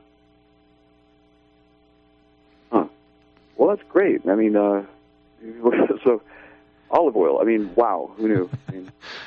Huh. Well, that's great. I mean, uh, so olive oil. I mean, wow. Who knew? I mean,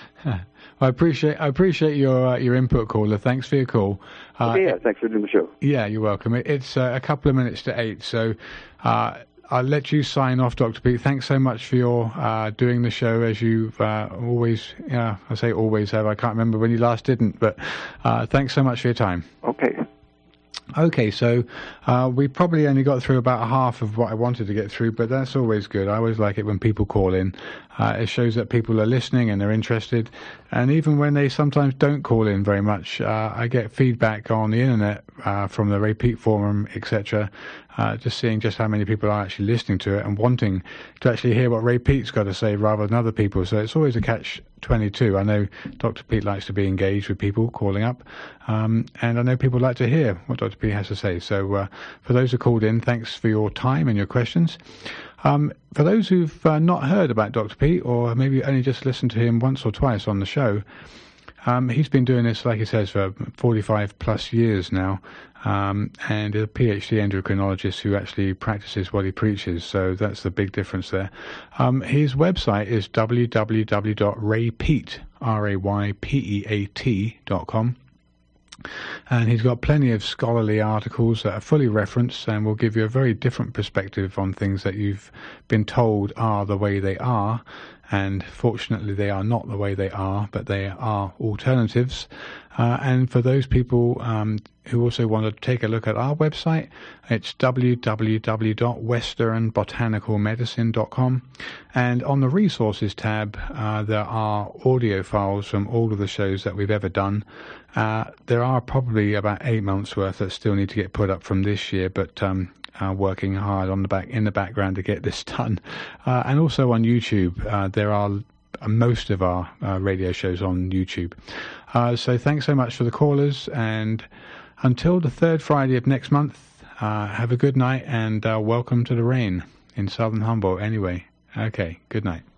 I appreciate I appreciate your uh, your input, caller. Thanks for your call. Uh, okay, yeah, thanks for doing the show. Yeah, you're welcome. It, it's uh, a couple of minutes to eight, so uh, I'll let you sign off, Doctor Pete. Thanks so much for your uh, doing the show, as you've uh, always, yeah, I say always have. I can't remember when you last didn't, but uh, thanks so much for your time. Okay. Okay, so uh, we probably only got through about half of what I wanted to get through, but that's always good. I always like it when people call in. Uh, it shows that people are listening and they're interested. And even when they sometimes don't call in very much, uh, I get feedback on the internet uh, from the Ray Peat forum, et cetera, uh, just seeing just how many people are actually listening to it and wanting to actually hear what Ray Peat's got to say rather than other people. So it's always a catch twenty-two. I know Doctor Pete likes to be engaged with people calling up, um, and I know people like to hear what Doctor Pete has to say. So uh, for those who called in, thanks for your time and your questions. Um, for those who've uh, not heard about Doctor Pete, or maybe only just listened to him once or twice on the show, um, he's been doing this, like he says, for forty-five plus years now, um, and is a PhD endocrinologist who actually practices what he preaches, so that's the big difference there. Um, his website is w w w dot ray peat, R A Y P E A T dot com. And he's got plenty of scholarly articles that are fully referenced and will give you a very different perspective on things that you've been told are the way they are. And fortunately, they are not the way they are, but they are alternatives. Uh, and for those people um, who also want to take a look at our website, it's w w w dot western botanical medicine dot com. And on the resources tab, uh, there are audio files from all of the shows that we've ever done. Uh, there are probably about eight months worth that still need to get put up from this year, but um, uh, working hard on the back in the background to get this done. Uh, and also on YouTube, uh, there are most of our uh, radio shows on YouTube. Uh, so thanks so much for the callers, and until the third Friday of next month, uh, have a good night, and uh, welcome to the rain in southern Humboldt anyway. Okay, good night.